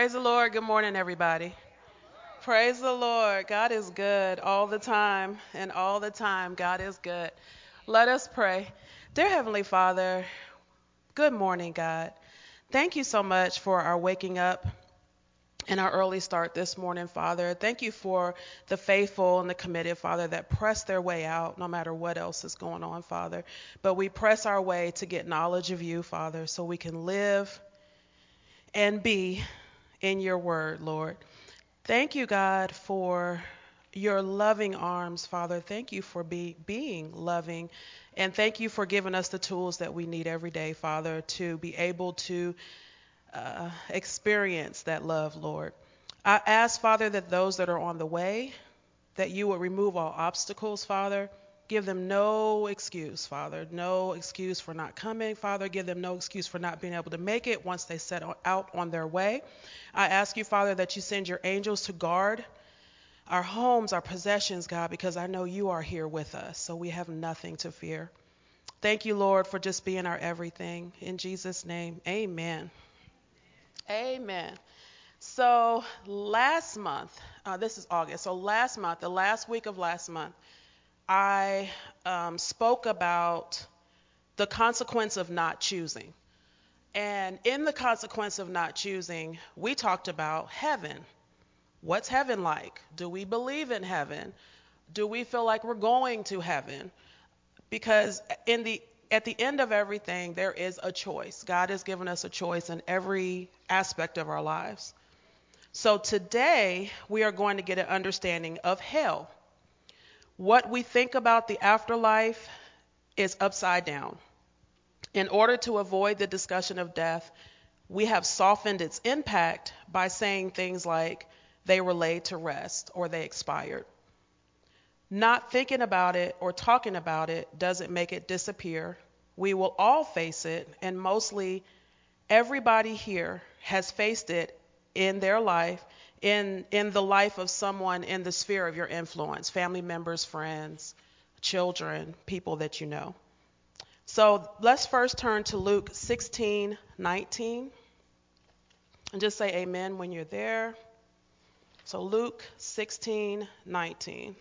Praise the Lord. Good morning, everybody. Praise the Lord. God is good all the time, and all the time, God is good. Let us pray. Dear Heavenly Father, good morning, God. Thank you so much for our waking up and our early start this morning, Father. Thank you for the faithful and the committed, Father, that press their way out no matter what else is going on, Father. But we press our way to get knowledge of you, Father, so we can live and be in your word, Lord. Thank you, God, for your loving arms, Father. Thank you for being loving. And thank you for giving us the tools that we need every day, Father, to be able to experience that love, Lord. I ask, Father, that those that are on the way, that you would remove all obstacles, Father. Give them no excuse, Father. No excuse for not coming, Father. Give them no excuse for not being able to make it once they set out on their way. I ask you, Father, that you send your angels to guard our homes, our possessions, God, because I know you are here with us, so we have nothing to fear. Thank you, Lord, for just being our everything. In Jesus' name, amen. Amen. So last month, this is August, so last month, the last week of last month, I spoke about the consequence of not choosing. And in the consequence of not choosing, we talked about heaven. What's heaven like? Do we believe in heaven? Do we feel like we're going to heaven? Because at the end of everything, there is a choice. God has given us a choice in every aspect of our lives. So today, we are going to get an understanding of hell. What we think about the afterlife is upside down. In order to avoid the discussion of death, we have softened its impact by saying things like they were laid to rest or they expired. Not thinking about it or talking about it doesn't make it disappear. We will all face it, and mostly everybody here has faced it in their life, in the life of someone in the sphere of your influence, family members, friends, children, people that you know. So let's first turn to Luke 16:19 and just say amen when you're there. So Luke 16:19.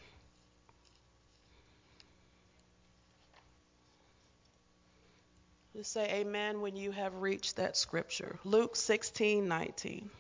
Just say amen when you have reached that scripture. Luke 16:19.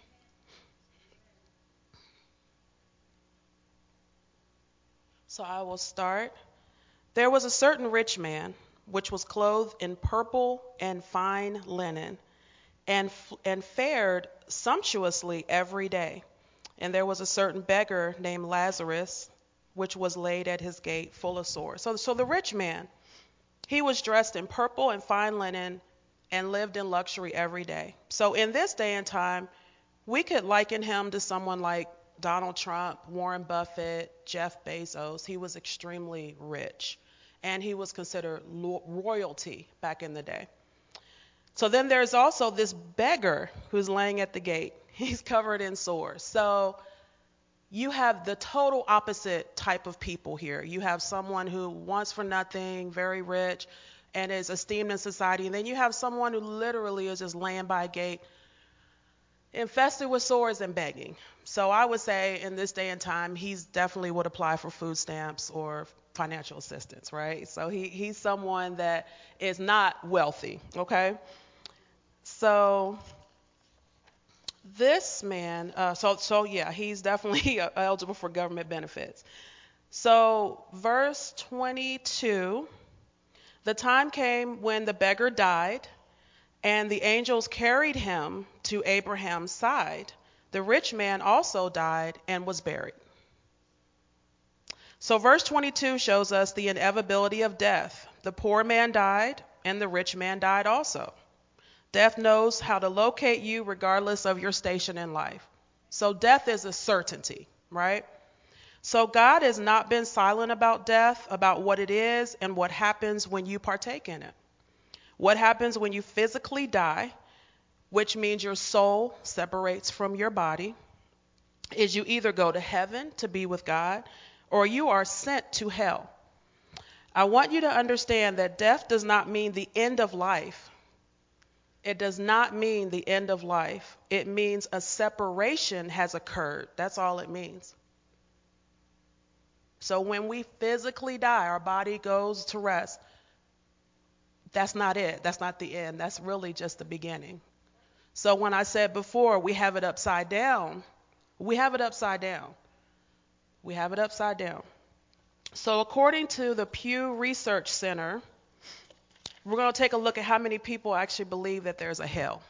So I will start. There was a certain rich man which was clothed in purple and fine linen and fared sumptuously every day. And there was a certain beggar named Lazarus which was laid at his gate full of sores. So the rich man, he was dressed in purple and fine linen and lived in luxury every day. So in this day and time, we could liken him to someone like Donald Trump, Warren Buffett, Jeff Bezos. He was extremely rich, and he was considered royalty back in the day. So then there's also this beggar who's laying at the gate. He's covered in sores. So you have the total opposite type of people here. You have someone who wants for nothing, very rich, and is esteemed in society. And then you have someone who literally is just laying by a gate, infested with sores and begging. So I would say in this day and time, he's definitely would apply for food stamps or financial assistance, right? So he's someone that is not wealthy, okay? So this man, so yeah, he's definitely eligible for government benefits. So verse 22, the time came when the beggar died, and the angels carried him to Abraham's side. The rich man also died and was buried. So verse 22 shows us the inevitability of death. The poor man died, and the rich man died also. Death knows how to locate you regardless of your station in life. So death is a certainty, right? So God has not been silent about death, about what it is and what happens when you partake in it. What happens when you physically die, which means your soul separates from your body, is you either go to heaven to be with God or you are sent to hell. I want you to understand that death does not mean the end of life. It does not mean the end of life. It means a separation has occurred. That's all it means. So when we physically die, our body goes to rest. That's not it. That's not the end. That's really just the beginning. So when I said before, we have it upside down, we have it upside down. We have it upside down. So according to the Pew Research Center, we're going to take a look at how many people actually believe that there's a hell.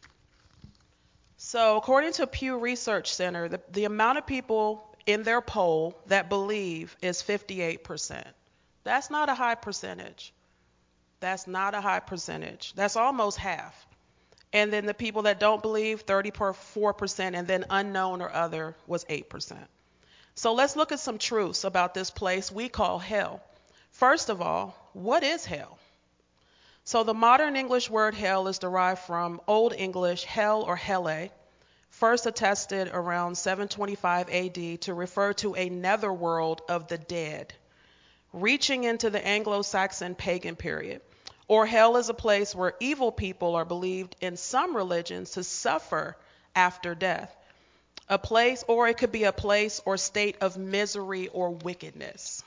So according to Pew Research Center, the amount of people in their poll that believe is 58%. That's not a high percentage. That's not a high percentage. That's almost half. And then the people that don't believe, 34%, and then unknown or other was 8%. So let's look at some truths about this place we call hell. First of all, what is hell? So the modern English word hell is derived from Old English hell or helle, first attested around 725 AD to refer to a netherworld of the dead, reaching into the Anglo-Saxon pagan period. Or hell is a place where evil people are believed in some religions to suffer after death. A place, or it could be a place or state of misery or wickedness.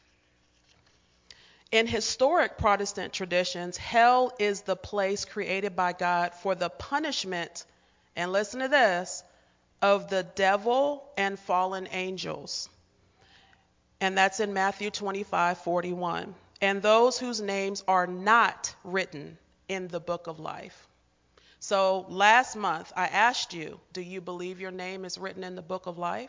In historic Protestant traditions, hell is the place created by God for the punishment, and listen to this, of the devil and fallen angels. And that's in Matthew 25:41. And those whose names are not written in the book of life. So last month I asked you, do you believe your name is written in the book of life?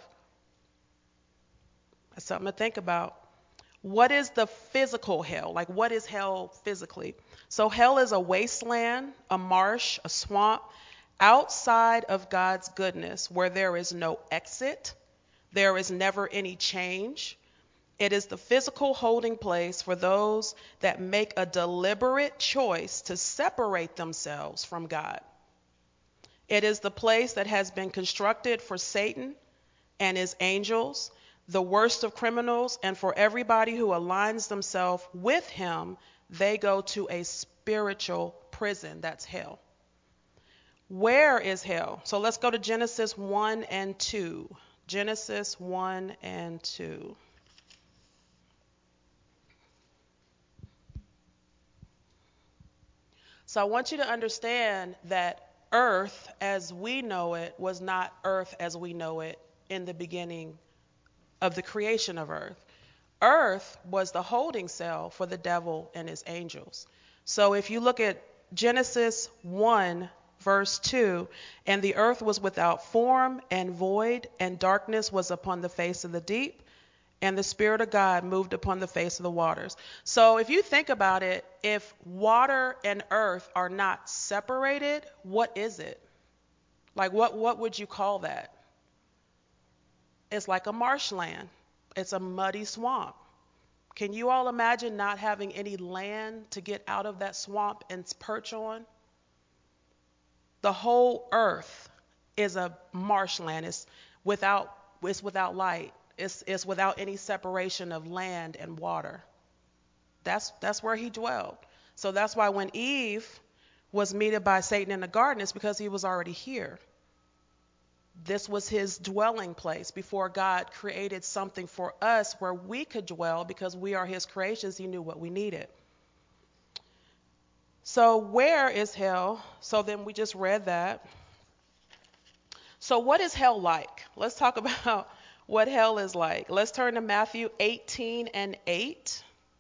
That's something to think about. What is the physical hell? Like, what is hell physically? So hell is a wasteland, a marsh, a swamp, outside of God's goodness, where there is no exit, there is never any change. It is the physical holding place for those that make a deliberate choice to separate themselves from God. It is the place that has been constructed for Satan and his angels, the worst of criminals, and for everybody who aligns themselves with him, they go to a spiritual prison. That's hell. Where is hell? So let's go to Genesis 1 and 2. Genesis 1 and 2. So I want you to understand that earth as we know it was not earth as we know it in the beginning of the creation of earth. Earth was the holding cell for the devil and his angels. So if you look at Genesis 1, verse 2, and the earth was without form and void, and darkness was upon the face of the deep, and the Spirit of God moved upon the face of the waters. So if you think about it, if water and earth are not separated, what is it? Like what would you call that? It's like a marshland. It's a muddy swamp. Can you all imagine not having any land to get out of that swamp and perch on? The whole earth is a marshland. It's without light. It's without any separation of land and water. That's where he dwelled. So that's why when Eve was meted by Satan in the garden, it's because he was already here. This was his dwelling place before God created something for us where we could dwell because we are his creations. He knew what we needed. So where is hell? So then we just read that. So what is hell like? Let's talk about what hell is like. Let's turn to Matthew 18 and 8.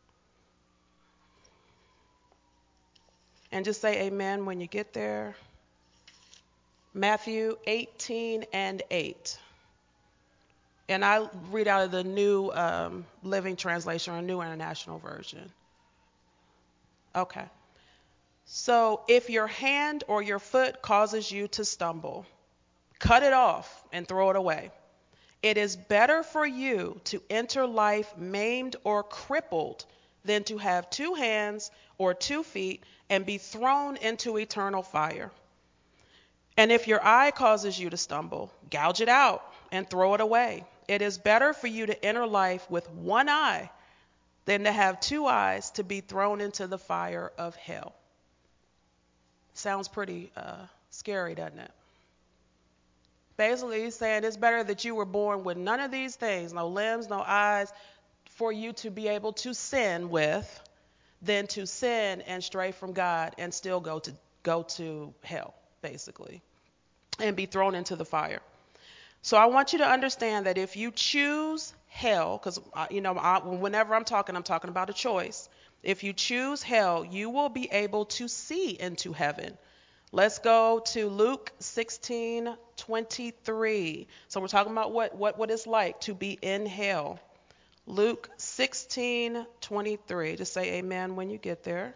And just say amen when you get there. Matthew 18 and 8. And I read out of the New Living Translation or New International Version. Okay. So if your hand or your foot causes you to stumble, cut it off and throw it away. It is better for you to enter life maimed or crippled than to have 2 hands or 2 feet and be thrown into eternal fire. And if your eye causes you to stumble, gouge it out and throw it away. It is better for you to enter life with 1 eye than to have 2 eyes to be thrown into the fire of hell. Sounds pretty scary, doesn't it? Basically, he's saying it's better that you were born with none of these things, no limbs, no eyes, for you to be able to sin with, than to sin and stray from God and still go to hell, basically, and be thrown into the fire. So I want you to understand that if you choose hell, because whenever I'm talking about a choice. If you choose hell, you will be able to see into heaven. Let's go to Luke 16:23. So we're talking about what it's like to be in hell. Luke 16:23. Just say amen when you get there.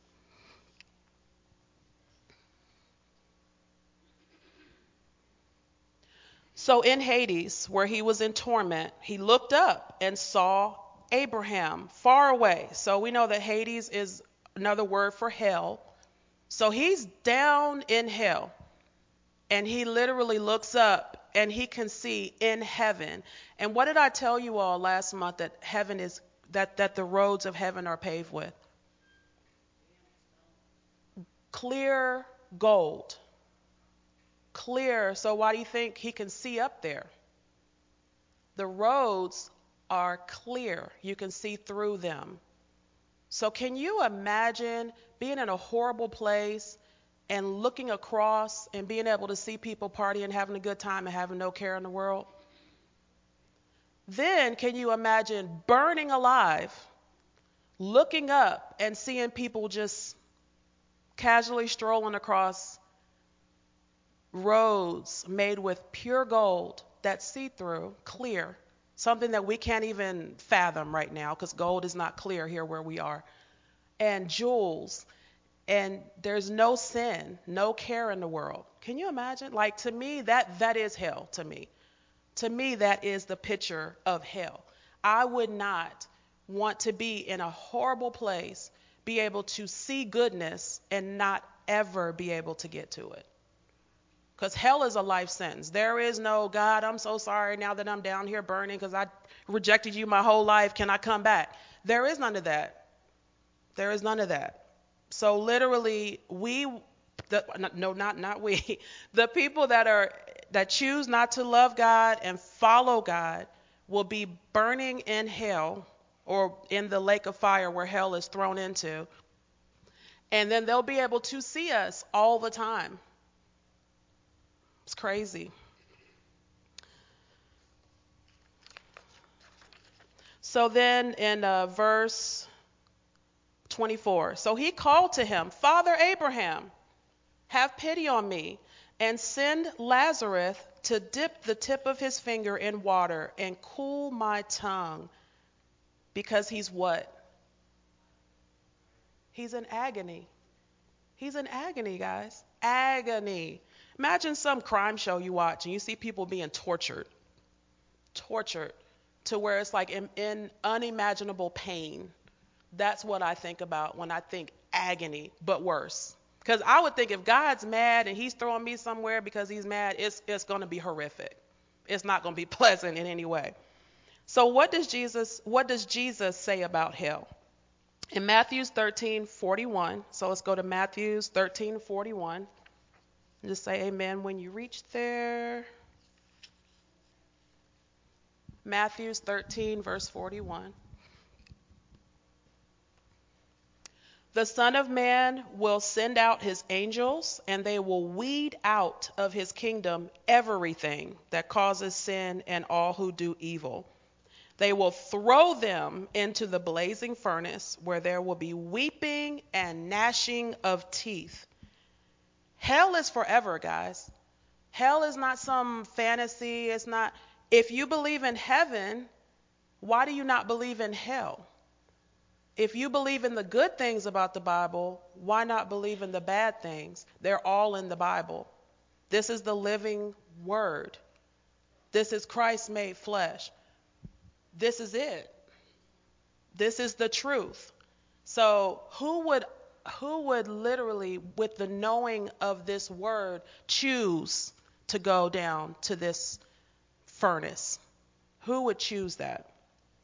So in Hades, where he was in torment, he looked up and saw Abraham far away. So we know that Hades is another word for hell. So he's down in hell, and he literally looks up and he can see in heaven. And what did I tell you all last month, that heaven is that the roads of heaven are paved with? Clear gold. Clear. So why do you think he can see up there? The roads are clear. You can see through them. So can you imagine being in a horrible place and looking across and being able to see people partying, having a good time, and having no care in the world? Then can you imagine burning alive, looking up and seeing people just casually strolling across roads made with pure gold that's see-through, clear, something that we can't even fathom right now because gold is not clear here where we are, and jewels, and there's no sin, no care in the world. Can you imagine? Like, to me, that is hell to me. To me, that is the picture of hell. I would not want to be in a horrible place, be able to see goodness and not ever be able to get to it. Because hell is a life sentence. There is no, God, I'm so sorry now that I'm down here burning because I rejected you my whole life. Can I come back? There is none of that. There is none of that. So literally, not we, the people that choose not to love God and follow God will be burning in hell, or in the lake of fire where hell is thrown into. And then they'll be able to see us all the time. It's crazy. So then in verse 24, so he called to him, Father Abraham, have pity on me, and send Lazarus to dip the tip of his finger in water and cool my tongue. Because he's what? He's in agony. He's in agony, guys. Agony. Imagine some crime show you watch and you see people being tortured to where it's like in unimaginable pain. That's what I think about when I think agony, but worse. Because I would think if God's mad and he's throwing me somewhere because he's mad, it's going to be horrific. It's not going to be pleasant in any way. So what does Jesus say about hell? In Matthew 13:41, so let's go to Matthew 13:41. Just say amen when you reach there. Matthew 13, verse 41. The Son of Man will send out his angels, and they will weed out of his kingdom everything that causes sin and all who do evil. They will throw them into the blazing furnace, where there will be weeping and gnashing of teeth. Hell is forever, guys. Hell is not some fantasy. It's not. If you believe in heaven, why do you not believe in hell? If you believe in the good things about the Bible, why not believe in the bad things? They're all in the Bible. This is the living word. This is Christ made flesh. This is it. This is the truth. So who would literally, with the knowing of this word, choose to go down to this furnace? Who would choose that?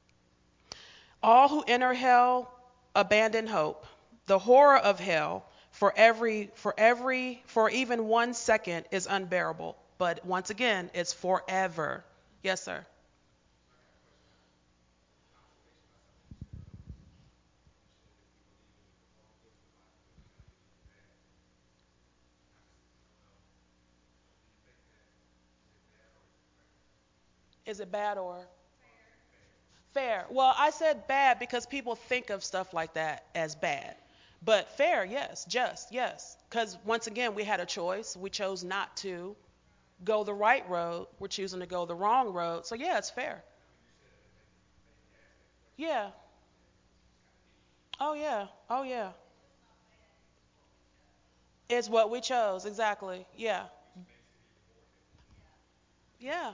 All who enter hell abandon hope. The horror of hell For even 1 second is unbearable. But once again, it's forever. Yes, sir. Is it bad or fair? Well, I said bad because people think of stuff like that as bad. But fair, yes. Just, yes. Because once again, we had a choice. We chose not to go the right road. We're choosing to go the wrong road. So, yeah, it's fair. Yeah. Oh, yeah. Oh, yeah. It's what we chose. Exactly. Yeah. Yeah.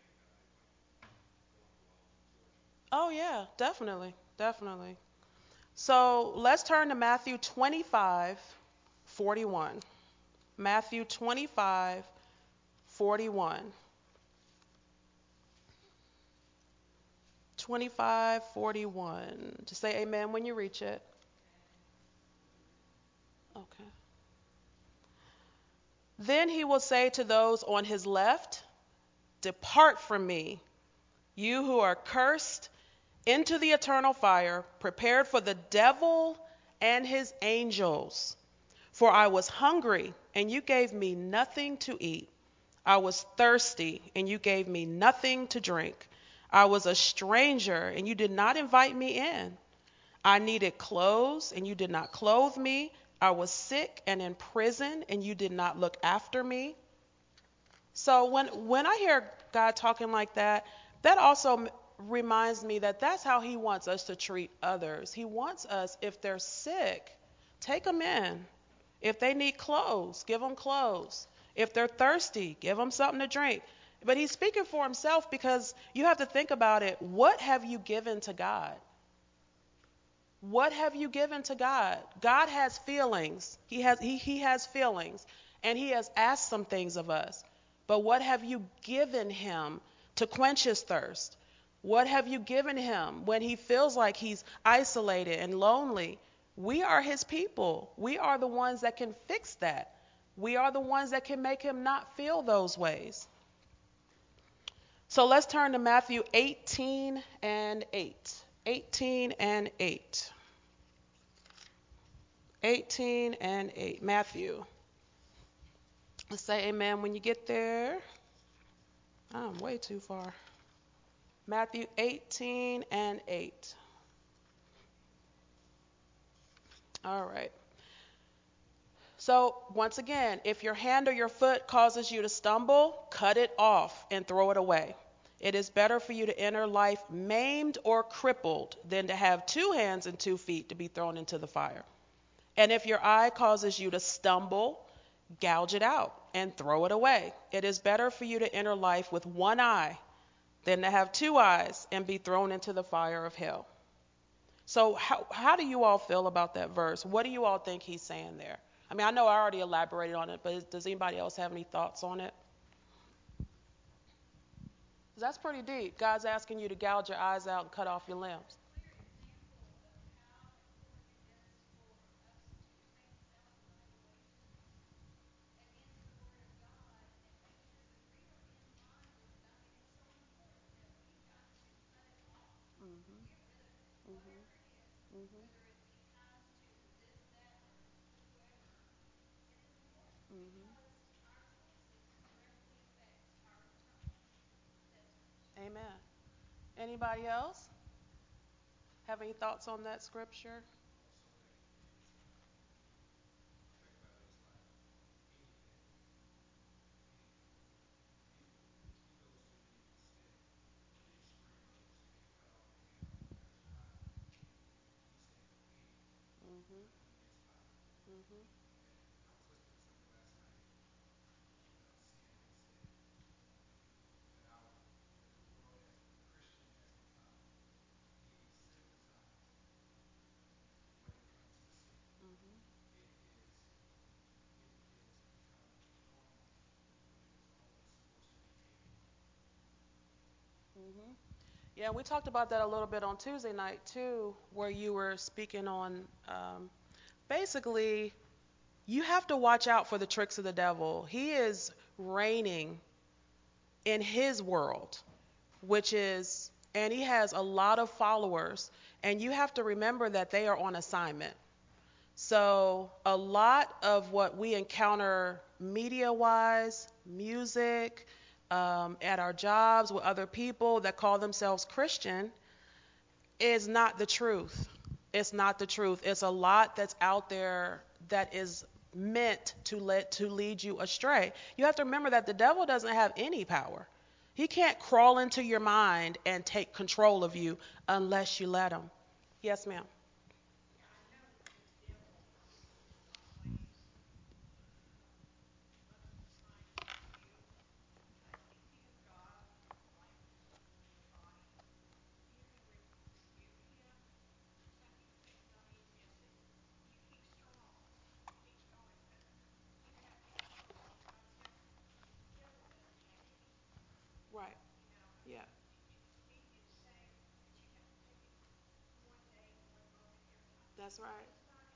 Oh, yeah. Definitely. Definitely. So let's turn to Matthew 25:41. Matthew 25:41. 25:41. Just say amen when you reach it. Okay. Then he will say to those on his left, depart from me, you who are cursed, into the eternal fire, prepared for the devil and his angels. For I was hungry, and you gave me nothing to eat. I was thirsty, and you gave me nothing to drink. I was a stranger, and you did not invite me in. I needed clothes, and you did not clothe me. I was sick and in prison, and you did not look after me. So when I hear God talking like that, that also reminds me that that's how he wants us to treat others. He wants us, if they're sick, take them in. If they need clothes, give them clothes. If they're thirsty, give them something to drink. But he's speaking for himself because you have to think about it. What have you given to God? What have you given to God? God has feelings. He has feelings, and he has asked some things of us. But what have you given him to quench his thirst? What have you given him when he feels like he's isolated and lonely? We are his people. We are the ones that can fix that. We are the ones that can make him not feel those ways. So let's turn to Matthew 18 and 8. 18 and 8. 18 and 8. Matthew. Let's say amen when you get there. I'm way too far. Matthew 18 and 8. All right. So, once again, if your hand or your foot causes you to stumble, cut it off and throw it away. It is better for you to enter life maimed or crippled than to have 2 hands and 2 feet to be thrown into the fire. And if your eye causes you to stumble, gouge it out and throw it away. It is better for you to enter life with one eye than to have 2 eyes and be thrown into the fire of hell. So how do you all feel about that verse? What do you all think he's saying there? I mean, I know I already elaborated on it, but does anybody else have any thoughts on it? 'Cause that's pretty deep. God's asking you to gouge your eyes out and cut off your limbs. Mhm. Mhm. Mhm. Mhm. Amen. Anybody else have any thoughts on that scripture? Mhm. Mhm. Mhm. Mhm. Yeah, we talked about that a little bit on Tuesday night too, where you were speaking on basically You have to watch out for the tricks of the devil. He is reigning in his world, which is, and he has a lot of followers, and you have to remember that they are on assignment. So a lot of what we encounter media-wise, music, at our jobs with other people that call themselves Christian is not the truth. It's not the truth. It's a lot that's out there that is meant to lead you astray. You have to remember that the devil doesn't have any power. He can't crawl into your mind and take control of you unless you let him. Yes, ma'am. Right. Yeah. That's right.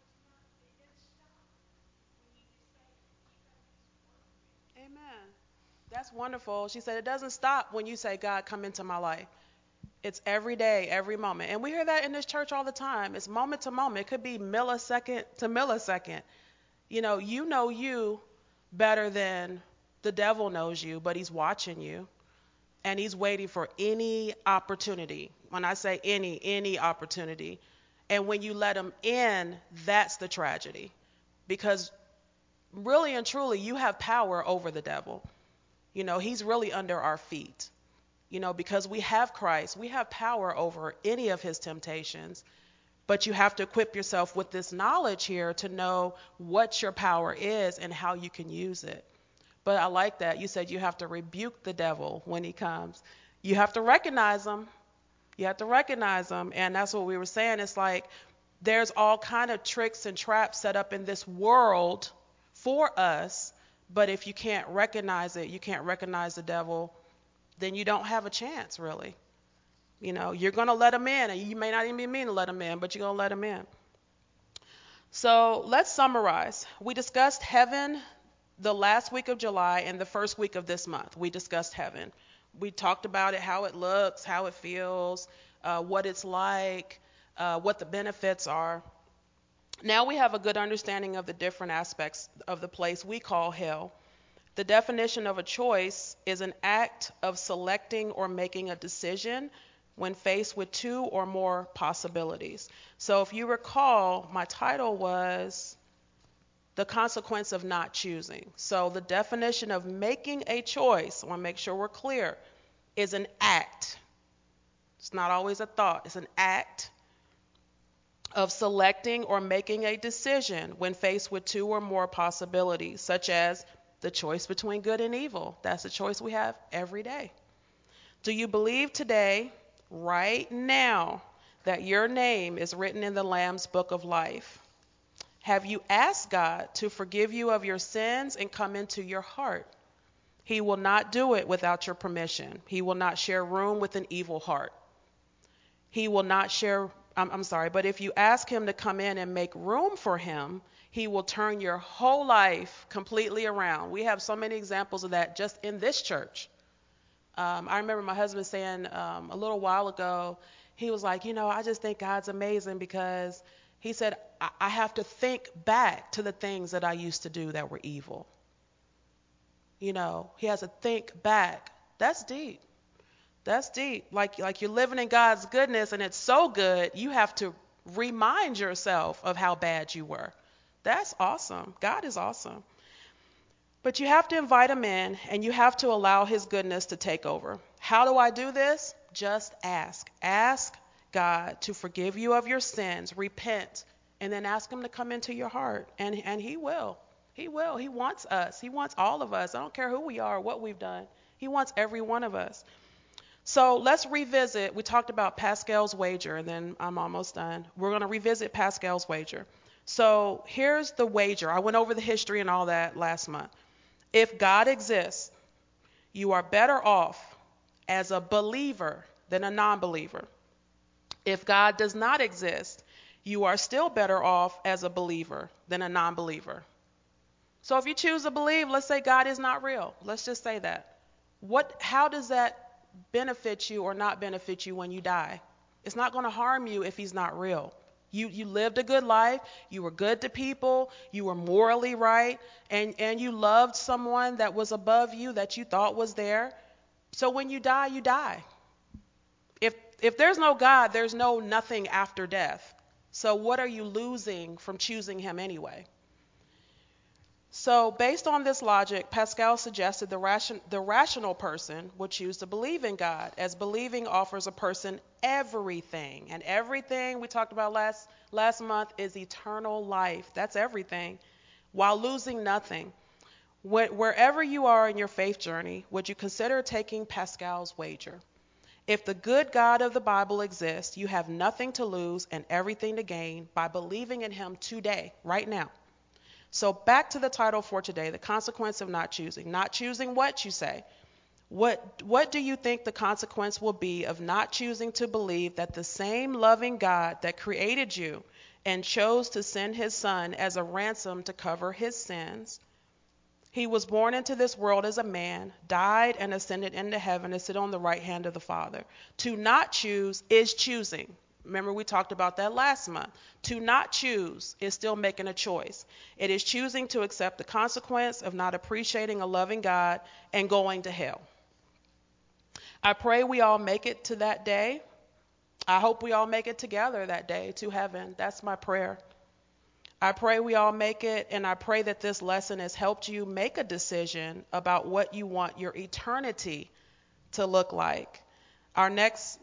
Amen. That's wonderful. She said it doesn't stop when you say, God, come into my life. It's every day, every moment. And we hear that in this church all the time. It's moment to moment. It could be millisecond to millisecond. You know you better than the devil knows you, but he's watching you and he's waiting for any opportunity. When I say any opportunity. And when you let him in, that's the tragedy. Because really and truly, you have power over the devil. He's really under our feet. Because we have Christ, we have power over any of his temptations. But you have to equip yourself with this knowledge here to know what your power is and how you can use it. But I like that. You said you have to rebuke the devil when he comes. You have to recognize him. You have to recognize him. And that's what we were saying. It's like there's all kind of tricks and traps set up in this world for us. But if you can't recognize it, you can't recognize the devil, then you don't have a chance, really. You're going to let him in, and you may not even mean to let him in, but you're going to let him in. So let's summarize. We discussed heaven the last week of July and the first week of this month. We discussed heaven. We talked about it, how it looks, how it feels, what it's like, what the benefits are. Now we have a good understanding of the different aspects of the place we call hell. The definition of a choice is an act of selecting or making a decision when faced with two or more possibilities. So if you recall, my title was The Consequence of Not Choosing. So the definition of making a choice, I want to make sure we're clear, is an act. It's not always a thought. It's an act of selecting or making a decision when faced with two or more possibilities, such as the choice between good and evil. That's a choice we have every day. Do you believe today, right now, that your name is written in the Lamb's Book of Life? Have you asked God to forgive you of your sins and come into your heart? He will not do it without your permission. He will not share room with an evil heart. He will not share, but if you ask him to come in and make room for him, he will turn your whole life completely around. We have so many examples of that just in this church. I remember my husband saying a little while ago, he was like, I just think God's amazing because he said, I have to think back to the things that I used to do that were evil. He has to think back. That's deep. That's deep. Like you're living in God's goodness and it's so good, you have to remind yourself of how bad you were. That's awesome. God is awesome. But you have to invite him in and you have to allow his goodness to take over. How do I do this? Just ask. Ask God to forgive you of your sins, repent, and then ask him to come into your heart. And he will. He will. He wants us. He wants all of us. I don't care who we are or what we've done. He wants every one of us. So let's revisit. We talked about Pascal's wager, and then I'm almost done. We're going to revisit Pascal's wager. So here's the wager. I went over the history and all that last month. If God exists, you are better off as a believer than a non-believer. If God does not exist, you are still better off as a believer than a non-believer. So if you choose to believe, let's say God is not real. Let's just say that. How does that benefit you or not benefit you when you die? It's not going to harm you if he's not real. You lived a good life, you were good to people, you were morally right, and you loved someone that was above you that you thought was there. So when you die, you die. If there's no God, there's no nothing after death. So what are you losing from choosing him anyway? So based on this logic, Pascal suggested the rational person would choose to believe in God, as believing offers a person everything. And everything we talked about last month is eternal life. That's everything, while losing nothing. Wherever you are in your faith journey, would you consider taking Pascal's wager? If the good God of the Bible exists, you have nothing to lose and everything to gain by believing in him today, right now. So back to the title for today, the consequence of not choosing. Not choosing what, you say? What do you think the consequence will be of not choosing to believe that the same loving God that created you and chose to send his son as a ransom to cover his sins? He was born into this world as a man, died and ascended into heaven to sit on the right hand of the Father. To not choose is choosing. Remember, we talked about that last month. To not choose is still making a choice. It is choosing to accept the consequence of not appreciating a loving God and going to hell. I pray we all make it to that day. I hope we all make it together that day to heaven. That's my prayer. I pray we all make it, and I pray that this lesson has helped you make a decision about what you want your eternity to look like. Our next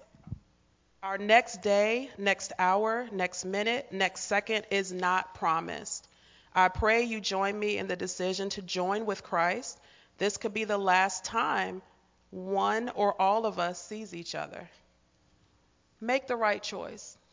day, next hour, next minute, next second is not promised. I pray you join me in the decision to join with Christ. This could be the last time one or all of us sees each other. Make the right choice.